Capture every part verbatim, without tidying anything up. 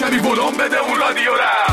کمی ولوم بده اون رادیو را.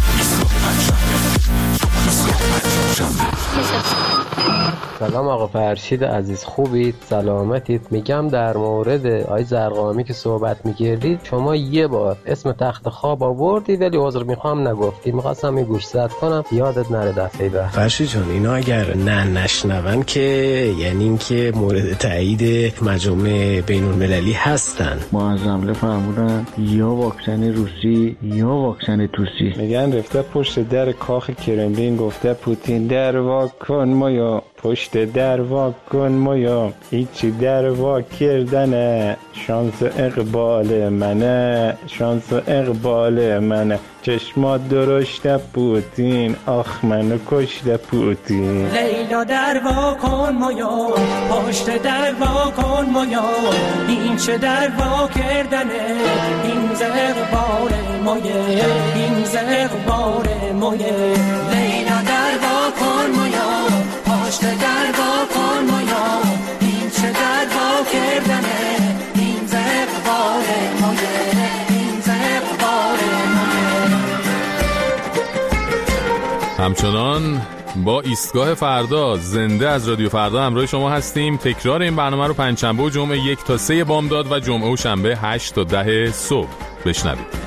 سلام آقا فرشید عزیز، خوبید؟ سلامتید؟ میگم در مورد آی زرقامی که صحبت میکردید، شما یه بار اسم تخت خواب آوردی ولی عذر میخوام نگفتی. میخواستم این گوش زد کنم یادت نره دفعه بعد. فرشید جان اینا اگر نه نشنون که یعنی این که مورد تایید مجامع بین المللی هستن. ما از حمله فرمودن یا واکسن روسی یا واکسن توسی. میگن رفته پشت در کاخ کرملین گفته پوتین در وا کن مایا، پشت در وا کن مایا، هیچی در وا کردنه، شانس اقبال منه، شانس اقبال منه، چشمات درشت پوتین، آخ منو کشت پوتین. لیلا در وا کن مایا، پشت در وا کن مایا، این چه در وا کردنه، این زغبار مایه، این زغبار مایه. لیلا در وا کن مایا، پشت در وا کن مایا، این چه در وا کردنه، این زغبار مایه، این زغبار مایه. همچنان با ایستگاه فردا زنده از رادیو فردا همراه شما هستیم. تکرار این برنامه رو پنجشنبه و جمعه یک تا سه بامداد و جمعه و شنبه هشت تا ده صبح بشنوید.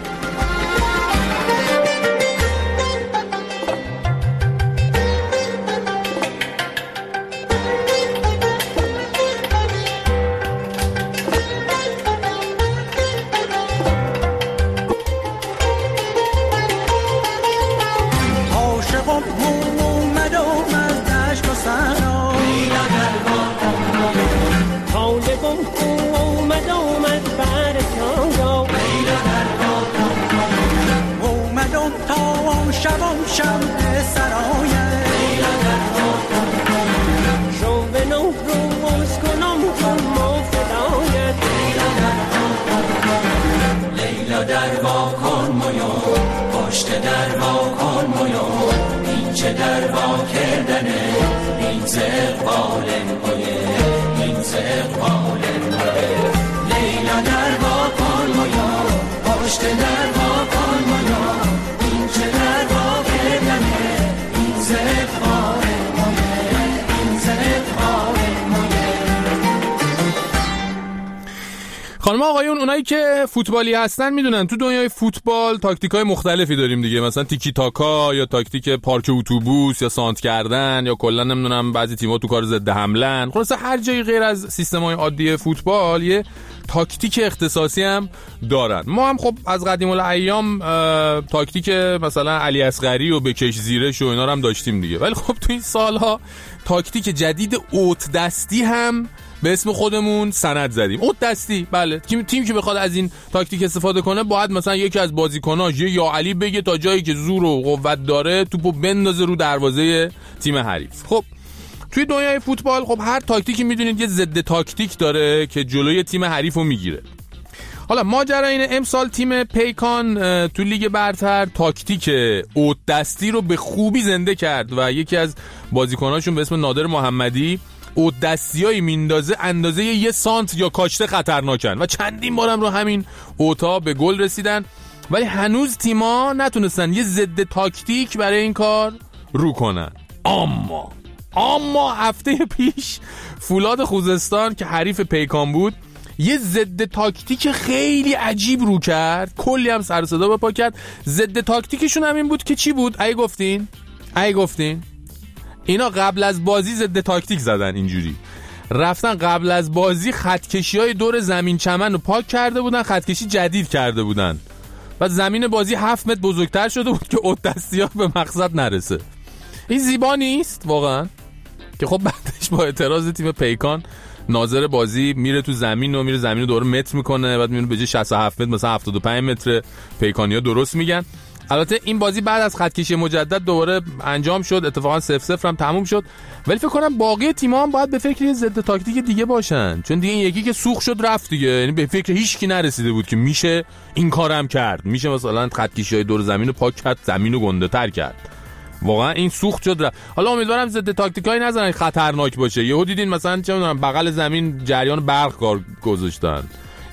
خانم آقایون، اونایی که فوتبالی هستن میدونن تو دنیای فوتبال تاکتیکای مختلفی داریم دیگه، مثلا تیکی تاکا یا تاکتیک پارک اتوبوس یا سانت کردن یا کلا نمیدونم بعضی تیم‌ها تو کار ضد حملهن. خلاصه هر جایی غیر از سیستم‌های عادی فوتبال یه تاکتیک اختصاصی هم دارن. ما هم خب از قدیم الایام تاکتیک مثلا علی اصغری و بکش زیرش و اینا رو هم داشتیم دیگه، ولی خب تو این سالها تاکتیک جدید اوت دستی هم به اسم خودمون سند زدیم. اوت دستی، بله. تیم تیم که بخواد از این تاکتیک استفاده کنه باید مثلا یکی از بازیکناش یا یا علی بگه تا جایی که زور و قوت داره توپو بندازه رو دروازه تیم حریف. خب توی دنیای فوتبال خب هر تاکتیکی میدونید یه ضد تاکتیک داره که جلوی تیم حریفو میگیره. حالا ماجرا اینه امسال تیم پیکان تو لیگ برتر تاکتیک اوت دستی رو به خوبی زنده کرد و یکی از بازیکناشون به اسم نادر محمدی اوت دستیایی میندازه اندازه یه سانت یا کاشته خطرناکن و چندین بارم رو همین اوتا به گل رسیدن، ولی هنوز تیما نتونستن یه ضد تاکتیک برای این کار رو کنن. اما اما هفته پیش فولاد خوزستان که حریف پیکان بود یه ضد تاکتیک خیلی عجیب رو کرد، کلی هم سر و صدا بپا کرد. ضد تاکتیکشون هم این بود که چی بود؟ ای گفتین؟ ای گفتین؟ اینا قبل از بازی ضد تاکتیک زدن، اینجوری رفتن قبل از بازی خطکشی‌های دور زمین چمن رو پاک کرده بودن، خطکشی جدید کرده بودن و زمین بازی هفت متر بزرگتر شده بود که اوت دستی‌ها به مقصد نرسه. این زیبا نیست واقعا؟ که خب بعدش با اعتراض تیم پیکان ناظر بازی میره تو زمین و میره زمین رو دوره متر میکنه، بعد میونه به جای شصت و هفت متر مثلا هفتاد و پنج متر پیکانیا درست میگن. البته این بازی بعد از خطکشی مجدد دوباره انجام شد، اتفاقا صفر صفر هم تموم شد، ولی فکر کنم باقی تیم‌ها هم باید به فکر ضد تاکتیک دیگه باشن، چون دیگه این یکی که سوخ شد رفت دیگه، یعنی به فکر هیچ کی نرسیده بود که میشه این کارم کرد، میشه مثلا خطکشی‌های دور زمین رو پاک کرد، زمین رو گنده‌تر کرد. واقعا این سوخت شد رفت. حالا امیدوارم ضد تاکتیکایی نذارن خطرناک باشه. یهو دیدین مثلا چه می‌دونم بغل زمین جریان برق کار گذاشتن،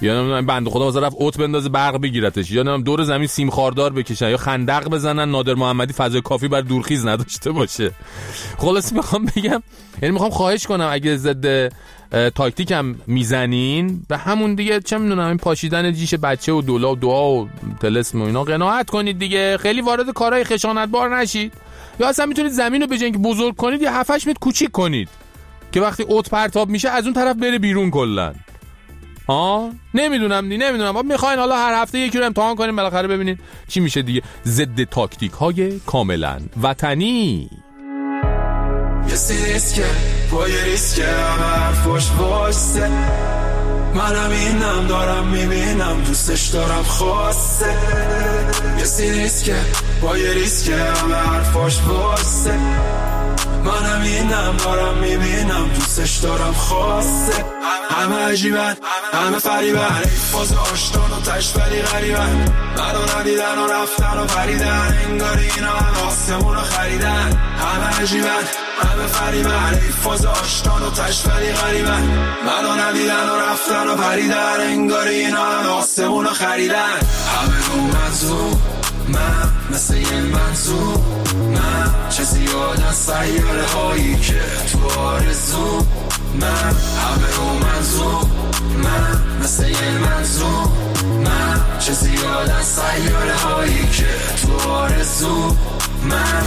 یا نمیدونم بنده خدا مثلا رفت اوت بندازه برق بگیرتش، یا نمیدونم دور زمین سیم خاردار بکشن یا خندق بزنن نادر محمدی فضای کافی بر دورخیز نداشته باشه. خلاص میخوام بگم، یعنی میخوام خواهش کنم اگه ضد تاکتیک هم میزنین به همون دیگه چه میدونم این پاشیدن جیش بچه و دولا و دعا و طلسم و اینا قناعت کنید دیگه، خیلی وارد کارهای خشونتبار نشید. یا اصلا میتونید زمین رو به جای اینکه بزرگ کنید یا هفت هشت متر کوچیک کنید که وقتی اوت پرتاب میشه از اون طرف بره بیرون کلا. ها نمیدونم دی نمیدونم میخواین حالا هر هفته یکی رو امتحان کنیم بالاخره ببینید چی میشه دیگه. ضد تاکتیک های کاملا وطنی. یه ریسکه پای ریسکه همه حرفاش واسه منم اینم دارم میبینم دوستش دارم خواسته. یه ریسکه پای ریسکه همه حرفاش واسه منم اینم دارم میبینم دوستش دارم خواسته. همه عجیبن همه فریبن فاز آشتان و تشبری غریبن منو ندیدن و رفتن و پریدن انگاری اینا هم آسمون رو خریدن. همه عجیبن همه فریبن فاز آشتان و تشبری غریبن منو ندیدن و رفتن و پریدن انگاری اینا هم آسمون رو خریدن. همه رو منظور من مثل یه منظور من چه زیاد از سیاره هایی که تو آرزو من. همه رو منظور من مثل یه منظور من چه زیاد از سیاره هایی که تو آرزو من.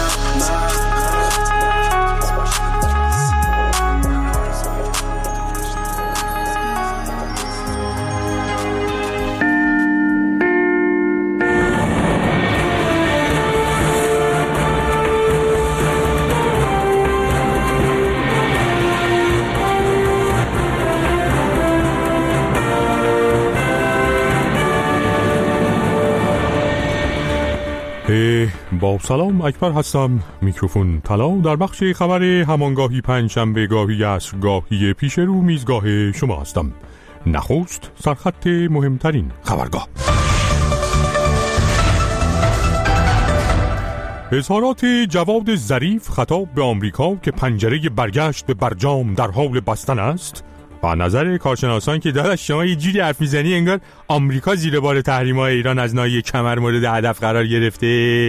با سلام اکبر هستم، میکروفون طلا در بخش خبر همانگاهی پنجشنبه گاهی عصر گاهی پیش رو میزگاه شما هستم. نخست سرخط مهمترین خبرگاه. اظهارات جواد ظریف خطاب به آمریکا که پنجره برگشت به برجام در حال بستن است و نظر کارشناسان که داداش شما یه جوری حرف میزنی انگار آمریکا زیر بار تحریم‌های ایران از ناحیه کمر مورد هدف قرار گرفته.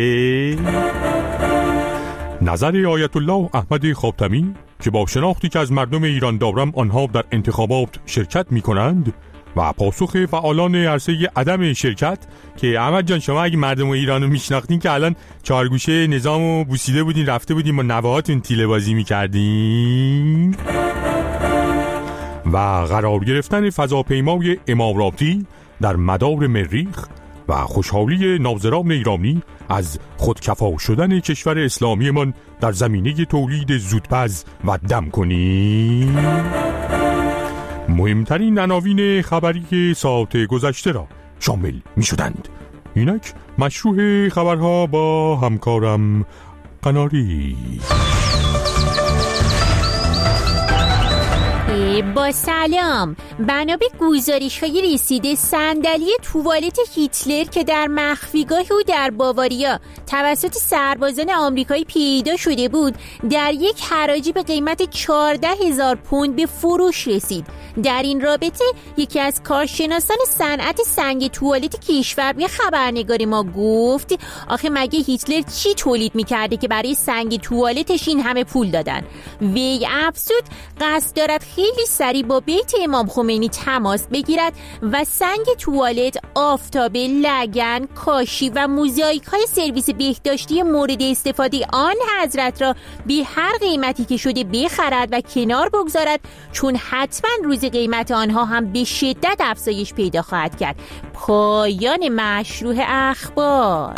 نظر آیت الله احمد خاتمی که با شناختی که از مردم ایران دارم آنها در انتخابات شرکت می‌کنند و پاسخ فعالان عرصه عدم شرکت که احمد جان شما اگه مردم ایرانو میشناختین که الان چهارگوشه نظامو بوسیده بودین رفته بودین با نوهاتون تیله بازی می‌کردین. و قرار گرفتن فضاپیمای اماراتی در مدار مریخ و خوشحالی ناظران ایرانی از خودکفا شدن کشور اسلامی من در زمینه تولید زودپز و دم کنی. مهمترین عناوین خبری ساعت گذشته را شامل می شدند. اینک مشروع خبرها با همکارم قناری. با سلام. بنا به گزارش‌های رسیده صندلی توالت هیتلر که در مخفیگاه او در باواریا توسط سربازان آمریکایی پیدا شده بود در یک حراجی به قیمت چهارده هزار پوند به فروش رسید. در این رابطه یکی از کارشناسان صنعت سنگ توالت کشور به خبرنگار ما گفت آخه مگه هیتلر چی تولید می‌کرده که برای سنگ توالتش این همه پول دادن؟ وی افزود قصد دارد خیلی سریع با بیت امام خمینی تماس بگیرد و سنگ توالت، آفتابه، لگن، کاشی و موزاییک های سرویس بهداشتی مورد استفاده آن حضرت را به هر قیمتی که شده بخرد و کنار بگذارد، چون حتما روز قیمت آنها هم به شدت افزایش پیدا خواهد کرد. پایان مشروع اخبار.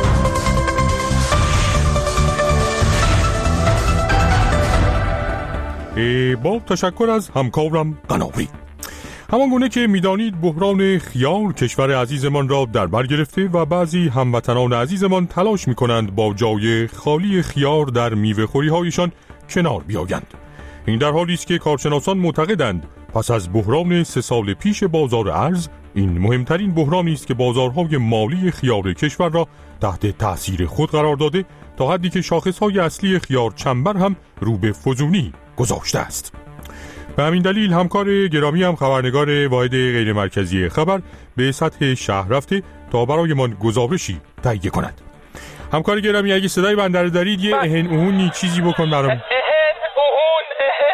با تشکر از همکارم قناری. همان گونه که میدانید بحران خیار کشور عزیزمان را در بر گرفته و بعضی هموطنان عزیزمان تلاش می‌کنند با جای خالی خیار در میوه‌خوری هایشان کنار بیایند. این در حالی است که کارشناسان معتقدند پس از بحران سه سال پیش بازار ارز این مهمترین بحرانی است که بازارهای مالی خیار کشور را تحت تأثیر خود قرار داده تا حدی که شاخصهای اصلی خیار چنبر هم رو به فزونی گذاشته است. به همین دلیل همکار گرامی هم خبرنگار واحد غیر مرکزی خبر به سطح شهر رفته تا برایمان گزارشی تهیه کند. همکار گرامی اگه صدای بنده رو دارید یه اهن اهونی چیزی بکن برام. اهن اهون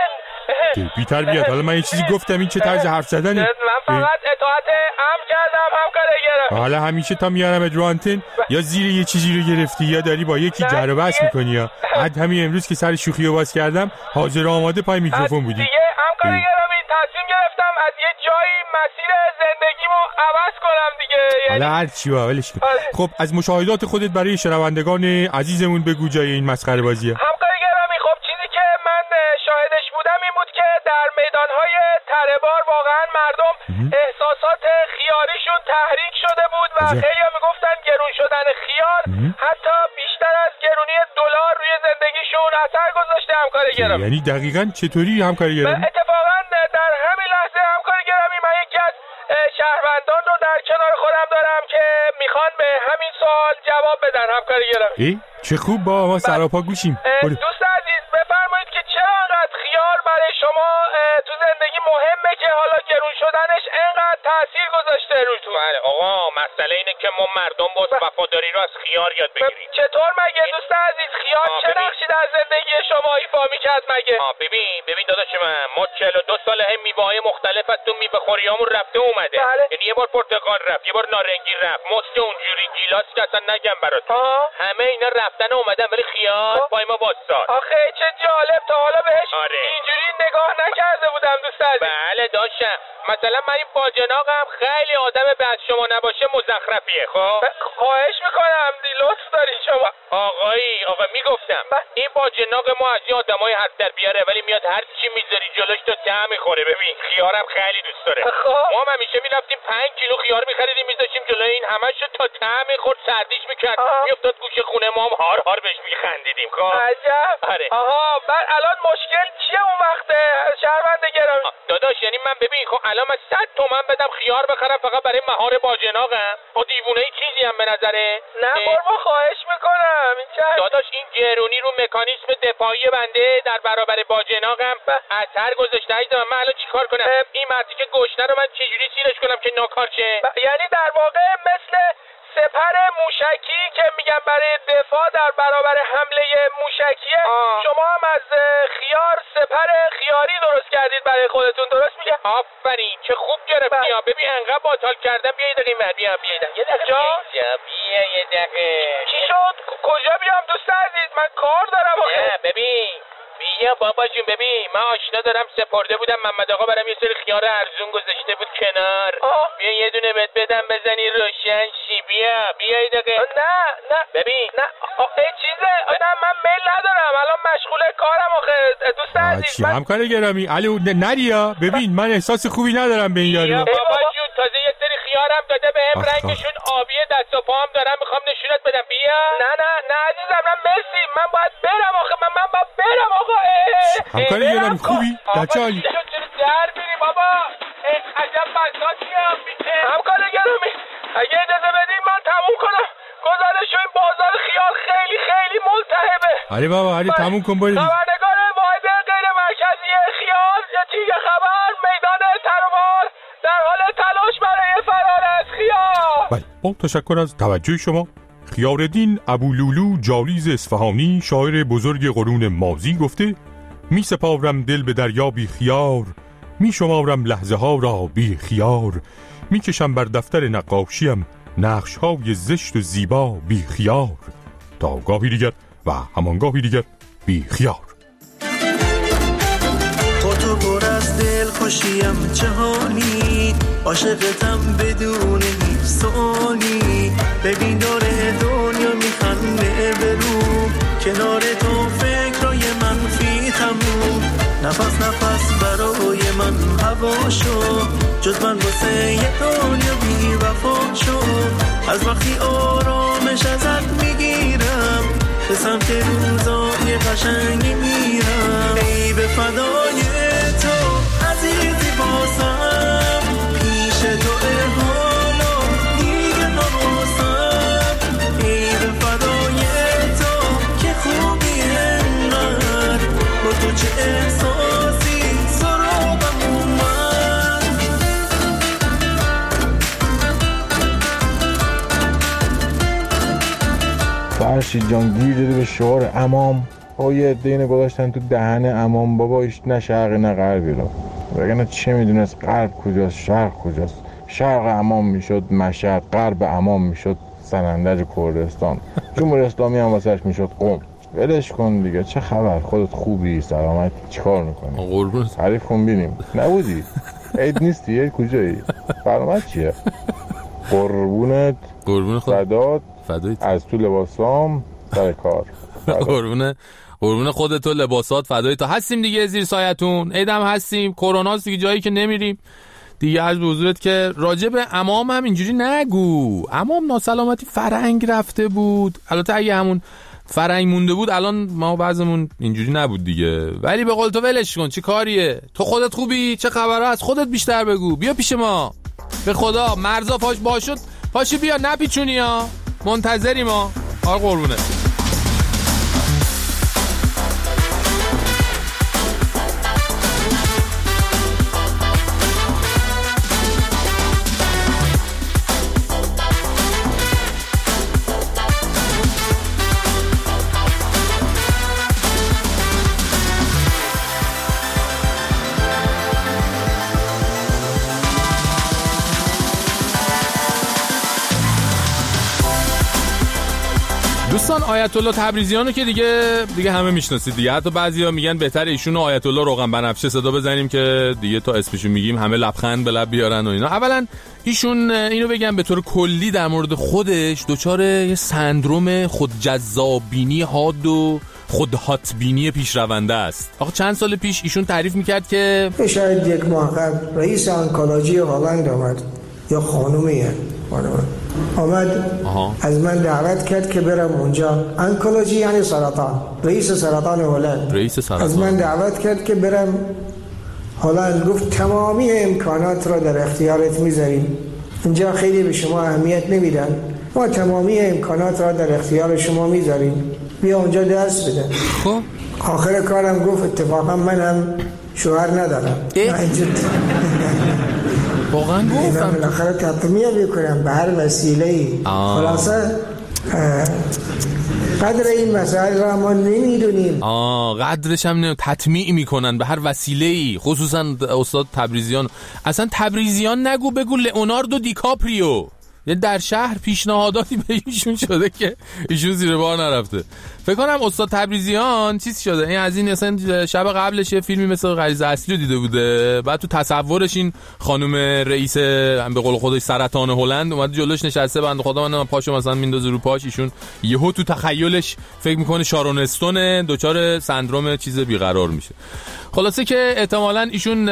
اهن بی تربیت. حالا من یه چیزی گفتم، این چه طرز حرف زدنه؟ من فقط اطاعت امر کردم همکار گرامی. حالا همیشه تا میارم ادرو آنتن یا زیر یه چیزی رو گرفتی یا داری با یکی جر و بحث میکنی یا حد همین امروز که سر شوخی رو باز کردم حاضر آماده پای میکروفون بودی. دیگه همکار گرامی تصمیم گرفتم از یه جایی مسیر زندگیمو عوض کنم دیگه. حالا هر چی با ولش کن. خب از مشاهدات خودت برای شنوندگان عزیزمون بگو جای این مسخره بازیه. همکار گرامی خب چیزی که من شاهدش بودم این بود که در میدانهای تره‌بار واقعا مردم احساسات خیاریشون تحریک شده بود و خیلی میگفتن گرون شدن خیار حتی بیشتر از گرونی دلار روی زندگیشون اثر گذاشته. همکار گرامی یعنی دقیقاً چطوری همکار گرامی؟ اتفاقا در همین لحظه همکار گرامی من یکی از شهروندان رو در کنار خودم دارم که میخوان به همین سوال جواب بدن. همکار گرامی ای چه خوب، با ما سراپا گوشیم. دوست عزیز بفرمایید که چرا انقدر خیار برای شما تو زندگی مهمه که حالا گرون شدنش انقدر تاثیر گذاشته روتون؟ بله آقا، مسئله اینه که ما مردم با وفاداری رو از خیار یاد بگیریم. چطور مگه دوست عزیز؟ خیار چه نقشی در زندگی شما ایفا میکرد مگه؟ آه ببین ببین داداش من، ما چهل و دو ساله هم میوه‌های مختلف از تو میوه خوریامون رفته اومده. بله. یعنی یه بار پرتقال رفت، یه بار نارنگی رفت، مست اونجوری گیلاس که اصلا نگم برات. همه اینا رفتن اومدن ولی خیار پای ما واسطاد. آخه چه جالب، تا حالا بهش آره. اینجوری نگاه نکرده بودم دوست عزیز. بله داشتم. مثلا من این باجناقم خیلی آدم به از شما نباشه مزخرفیه. خب خواهش میکنم دی لطف داری شما. آقایی آقا میگفتم این باجناق ما از این آدمای حد در بیاره ولی میاد هر چی میذاری جلوش تو طعم میخوره. ببین خیارم خیلی دوست داره. ما هم همیشه میرفتیم پنج کیلو خیار میخریدیم میذاشتیم جلوی این همشو تا طعم میخورد سردیش میکرد میافتاد گوشه خونه ما هم هار هار بهش میخندیدیم. خب عجب. آره. آها بعد الان مشکل چیه اون وقت شهروند گرامی؟ داداش یعنی من ببین خب الان من صد تومن بدم خیار بخرم فقط برای مهار باجناقم؟ خب دیوونه ای چیزی هم به نظره؟ نه قربان خواهش میکنم. این چه داداش این گرونی رو مکانیسم دفاعی بنده در برابر باجناقم اثر گذاشته. عزیزم من الان چیکار کنم؟ این مردی که گشنه رو من چجوری سیرش کنم که ناکار شه؟ یعنی در واقع مثل سپر موشکی که میگن برای دفاع در برابر حمله موشکیه آه. شما هم از خیار سپر خیاری درست کردید برای خودتون، درست میگم؟ آفرین چه خوب گرفتی. بیا ببین انقدر باطال کردم. بیا یه دقیقه من بیا بیا یه دقیقه جا بیا یه دقیقه چی شد؟ کجا بیام دوست عزیز؟ من کار دارم آخه. نه ببین بیا بابا جون، ببین من آشنا دارم سپرده بودم محمد آقا برام یه سری خیار ارزون گذاشته بود کنار. آه. بیا یه دونه بهت بدم بزنی روشن شی. بیا بیا یه دقیقه. نه نه ببین نه این چیزه نه من میل ندارم الان مشغول کارم آخه دوست عزیز. چی همکار گرامی علی نریا ببین من احساس خوبی ندارم به این یارو. بابا جون تازه یه سری خیارم داده بهم رنگشون آبیه دست و پام دارم میخوام نشونت بدم. بیا. نه نه نه عزیزم من مرسی من باید برم آخه من من باید برم آقا. همکار گرامی خوبی؟ بچه عالی. در میری بابا. عجب بساطیه. همکار گرامی اگه اجازه بدین من تموم کنم. گزارش این بازار خیار خیلی خیلی ملتهبه. آره بابا آره تموم کن برید. خبرنگار واحد غیر مرکزی خیار یه تیگه خبر میدان تره‌بار در حال تلاش برای فرار از خیار. بله با تشکر از توجه شما. خیارالدین ابولولو جالیز اصفهانی شاعر بزرگ قرون ماضی گفته می سپارم دل به دریا بی خیار، می شمارم لحظه ها را بی خیار، می کشم بر دفتر نقاشیم نقش های زشت و زیبا بی خیار. تا گاهی دیگر و همانگاهی دیگر بی خیار. با تو پر از دل خوشیم جهانی، عاشقتم بدون هیچ سوالی. ببین داره دنیا میخنده برو، کنار تو فکرای منفی تموم. نفس نفس برای من هوا شو، جز من واسه یه دنیا بی وفا شو. از وقتی آرامش ازت میگیرم، به سمت روزای قشنگی میرم. ای به فدای تو عزیزی بازم، پیش تو حالا دیگه نبازم. ای به فدای تو که خوبی انقدر، با تو چه احساسی سراغ فرشید جان گیر داده به شعار امام. ها یه عده اینو گذاشتن تو دهن امام بابا، ایش نه شرقی نه غربی رو. وگرنه چه میدونست غرب کجاست شرق کجاست. شرق امام میشد مشهد، غرب امام میشد سنندج کردستان، جمهوری اسلامی هم واسش میشد قم. ولش کن دیگه، چه خبر؟ خودت خوبی؟ سلامت؟ چیکار میکنی؟ قربونت. تعریف کن بینیم. نبودی؟ عید نیستی؟ عید کجایی؟ سلامت چیه؟ قربونت. قربون خود. فدات. فدایت. از تو لباسام سر کار. قربونه قربون خودت و لباسات فدای تو. هستیم دیگه زیر سایتون، عیدم هستیم، کرونا دیگه جایی که نمیریم دیگه. از به حضورت که راجب امام هم اینجوری نگو، امام ناسلامتی فرنگ رفته بود. البته اگه همون فرنگ مونده بود الان ما بعضمون اینجوری نبود دیگه، ولی به قول تو ولش کن. چی کاریه؟ تو خودت خوبی؟ چه خبره؟ از خودت بیشتر بگو. بیا پیش ما به خدا. مرزا پاش باشد پاشو بیا، نپیچونی ها، منتظری ما. آره قربونه. دوستان آیت الله تبریزیان رو که دیگه دیگه همه میشناسید دیگه، حتی بعضیا میگن بهتر ایشون و آیت الله روغن بنفشه صدا بزنیم که دیگه تا اسمشو میگیم همه لبخند به لب بیارن و اینا. اولا ایشون اینو بگم به طور کلی در مورد خودش دچار یه سندروم خودجذابینی حاد و خود هاتبینی پیشرونده است. آخه چند سال پیش ایشون تعریف میکرد که شاید یک ماه قبل رئیس آنکولوژی هلند آمد، یا خانومیه آمد آها. از من دعوت کرد که برم اونجا. آنکولوژی یعنی سرطان، رئیس سرطان هلند رئیس سرطان. از من دعوت کرد که برم هلند. گفت تمامی امکانات را در اختیارت میذاریم، اینجا خیلی به شما اهمیت نمیدن، ما تمامی امکانات را در اختیار شما میذاریم، بیا اونجا دست بده. خب آخر کارم گفت اتفاقا من هم شوهر ندارم. واقعا گفتم بالاخره تطمیع میکنم به هر وسیله‌ای. خلاصه قدر این مسائل را ما نمیدونیم. آه قدرش هم نمید. تطمیع میکنن به هر وسیله‌ای، خصوصا استاد تبریزیان. اصلا تبریزیان نگو، بگو لئوناردو دیکاپریو. یه در شهر پیشنهاداتی به ایشون شده که ایشون زیر بار نرفته. فکر کنم استاد تبریزیان چیز شده، این از این اصلا شب قبلش یه فیلمی مثل غریزه اصلی رو دیده بوده، بعد تو تصورش این خانم رئیس به قول خودش سرطان هلند اومده جلوش نشسته، بنده خدا من پاشو مثلا میندازه رو پاش، ایشون یهو تو تخیلش فکر میکنه شارون استون دچار سندروم چیز بیقرار میشه. خلاصه که احتمالاً ایشون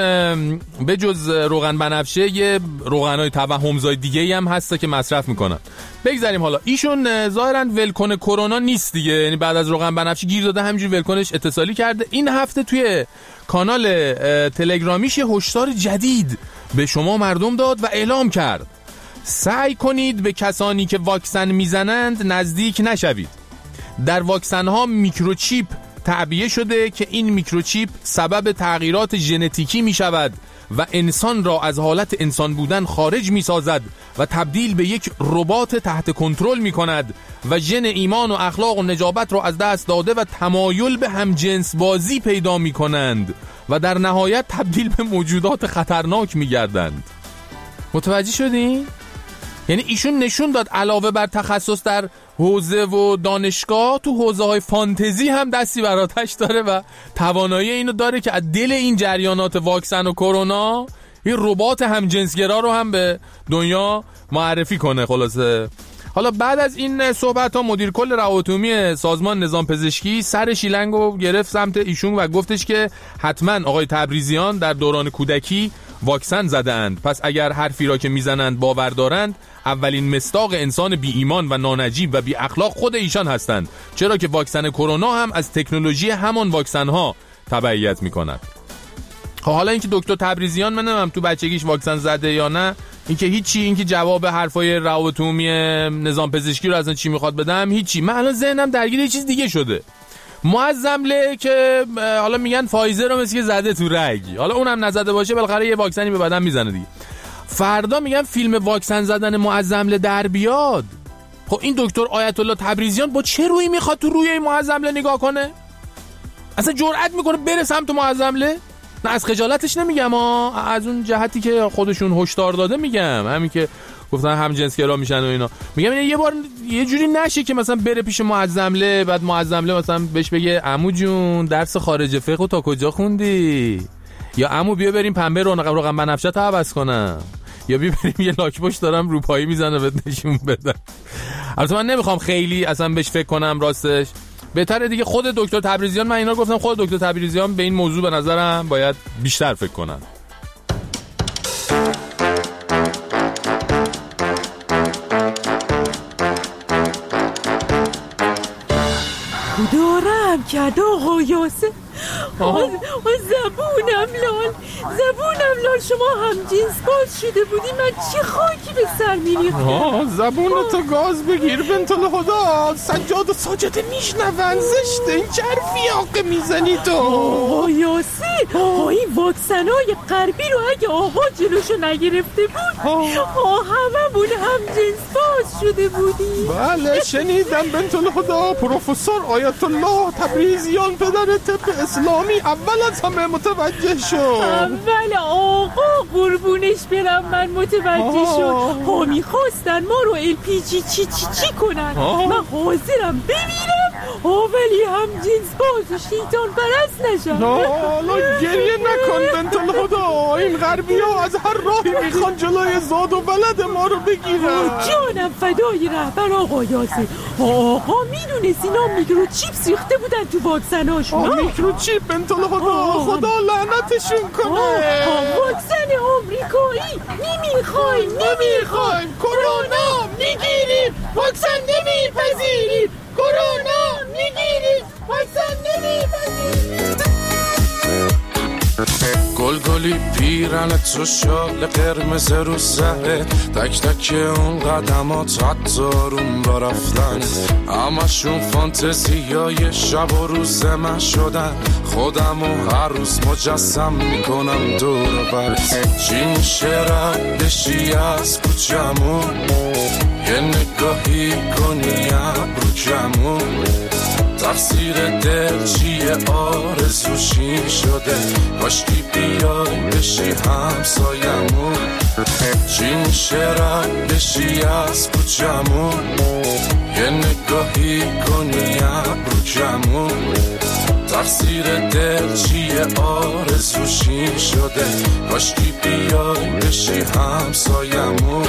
به جز روغن بنفشه یه روغنای توهمزای دیگه‌ای هم هست که مصرف میکنن. بگذاریم حالا ایشون ظاهراً ولکن کرونا نیست دیگه، یعنی بعد از روغن بنفشه گیر داده همینجوری ولکنش اتصالی کرده. این هفته توی کانال تلگرامیش یه هشدار جدید به شما مردم داد و اعلام کرد سعی کنید به کسانی که واکسن میزنند نزدیک نشوید. در واکسن ها میکروچیپ تعبیه شده که این میکروچیپ سبب تغییرات ژنتیکی می شود و انسان را از حالت انسان بودن خارج می سازد و تبدیل به یک ربات تحت کنترل می کند و ژن ایمان و اخلاق و نجابت را از دست داده و تمایل به همجنس بازی پیدا می کنند و در نهایت تبدیل به موجودات خطرناک می گردند. متوجه شدین؟ یعنی ایشون نشون داد علاوه بر تخصص در حوزه و دانشگاه، تو حوزه های فانتزی هم دستی بر آتش داره و توانایی اینو داره که از دل این جریانات واکسن و کرونا این ربات همجنسگرا رو هم به دنیا معرفی کنه. خلاصه حالا بعد از این صحبت ها مدیر کل روابط عمومی سازمان نظام پزشکی سر شیلنگو گرفت سمت ایشون و گفتش که حتما آقای تبریزیان در دوران کودکی واکسن زدند، پس اگر حرفی را که میزنند باور دارند اولین مصداق انسان بی ایمان و نانجیب و بی اخلاق خود ایشان هستند، چرا که واکسن کرونا هم از تکنولوژی همان واکسن ها تبعیت میکند. حالا اینکه دکتر تبریزیان من نمیدونم تو بچگیش واکسن زده یا نه، اینکه هیچی، اینکه جواب حرفای روابط عمومی نظام پزشکی رو اصلا چی میخواد بدم هیچی. من الان ذهنم درگیر یه چیز دیگه شده. معظمله که حالا میگن فایزر رو مثل که زده تو رگ، حالا اونم نزده باشه بالاخره یه واکسنی به بدن میزنه دیگه. فردا میگن فیلم واکسن زدن معظمله در بیاد، خب این دکتر آیت الله تبریزیان با چه رویی میخواد تو روی این معظمله نگاه کنه؟ اصلا جرئت میکنه بره سمت معظمله؟ نه از خجالتش نمیگم ها، از اون جهتی که خودشون هشدار داده میگم، همین که گفتن هم جنسگرا میشن و اینا. میگم یه بار یه جوری نشه که مثلا بره پیش معظمله، بعد معظمله مثلا بهش بگه عمو جون درس خارج فقه تا کجا خوندی؟ یا عمو بیا بریم پنبه رونق رقم بنفشه تا عوض کنم، یا بیا بریم یه لاک پشت دارم روپایی میزنه بهت نشون بده. البته من نمیخوام خیلی اصلا بهش فکر کنم، راستش بهتره دیگه خود دکتر تبریزیان، من اینا گفتم خود دکتر تبریزیان به این موضوع به نظرم باید بیشتر فکر کنن. دارم کرد آقا یاسر، زبونم لال زبونم لال شما هم جنس باز شده بودی، من چه خاکی به سر میریختم. زبونتو گاز بگیر بنت الهدا، سجاد و ساجده میشنون، زشته این چه حرفی آقا میزنی تو؟ آقا یاسر، این واکسنای غربی رو اگه آقا جلوشو نگرفته بود آه هممون هم جنس باز شده بودی. بله شنیدم بنت الهدا، پروفسور آیت الله تبریزیان پدر طب اسلامی اول از همه متوجه شد. اول آقا قربونش برم من متوجه شد. ها میخواستن ما رو ال پی جی چی چی چی کنن، من حاضرم بمیرم ولی هم جنس باز و شیطان پرست نشم. حالا گریه نکن بنت الهدا، این غربی ها از هر راهی میخوان جلوی زاد و ولد ما رو بگیرن. جانم فدای رهبر آقا یاسر، آقا میدونست اینا میکروچیپ ریخته بودن تو واکسناشون. میکروچیپ بنت الهدا، خدا لعنتشون کنه. واکسن آمریکایی نمیخوایم نمیخوایم، کرونا میگیریم واکسن نمیپذیریم، کرونا میگیریم واکسن نمیپذیریم. گلگلی پیرنت تو شال قرمز رو سهره، تک تک اون قدمات حتی روم را رفتن، همشون فانتزیای شب و روز من شدن، خودم و هر روز مجسم میکنم دور برد. چی میشه ردشی از کوچمون، یه نگاهی کنی ابرو کمون، تفسیر دل چیه آرزوشی شده، کاشکی بیای بشی همسایمون. چی میشه رد بشی از کوچمون، یه نگاهی کنی ابرو کمون، تفسیر دل چیه آرزوشی شده، کاشکی بیای بشی همسایمون.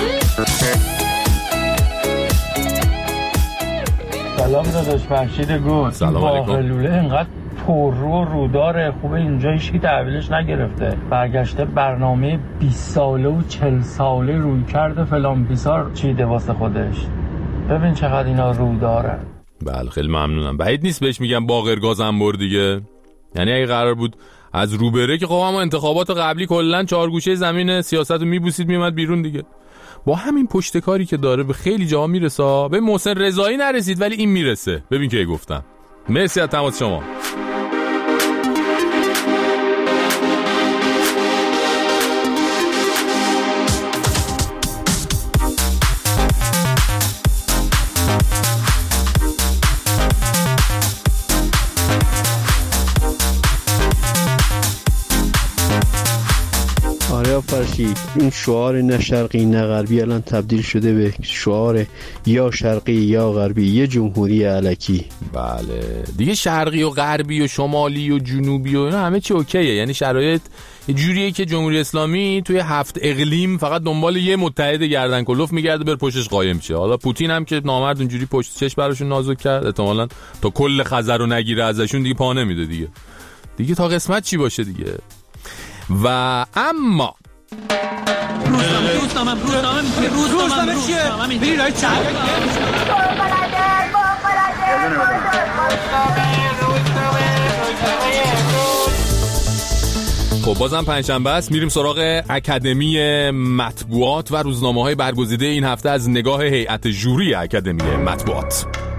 سلام داداش فرشید گل. سلام علیکم. لوله اینقدر پر رو رو داره، خوبه اینجا هیچکی تحویلش نگرفته، برگشته برنامه بیست ساله و چهل ساله روی کرده فلان بیسار چیده واسه خودش. ببین چقدر اینا رو داره. بله خیلی ممنونم. بعید نیست بهش میگم باقرگازم بر دیگه، یعنی اگه قرار بود از روبره که خب اما انتخابات قبلی کلا چهارگوشه زمین سیاست رو میبوسید میومد بیرون دیگه. با همین پشتکاری که داره به خیلی جاها میرسه. به محسن رضایی نرسید ولی این میرسه. ببین که گفتم. مرسی از تماس شما. فرشید این شعار نه شرقی نه غربی الان تبدیل شده به شعار یا شرقی یا غربی، یه جمهوری الکی. بله دیگه شرقی و غربی و شمالی و جنوبی و اینا همه چی اوکیه، یعنی شرایط یه جوریه که جمهوری اسلامی توی هفت اقلیم فقط دنبال یه متحد گردن کلوف میگرده بر پشتش قایم شه. حالا پوتین هم که نامرد اونجوری پشت چش براشون نازک کرد، احتمالاً تا کل خزر رو نگیره ازشون دیگه پا نمیده دیگه. دیگه تا قسمت چی باشه دیگه. و اما روزنامه روزنامه روزنامه روزنامه روزنامه چیه؟ بیرای چپ خب بازم پنجشنبه است، میریم سراغ اکادمی مطبوعات و روزنامه‌های برگزیده این هفته از نگاه هیئت ژوری اکادمی مطبوعات.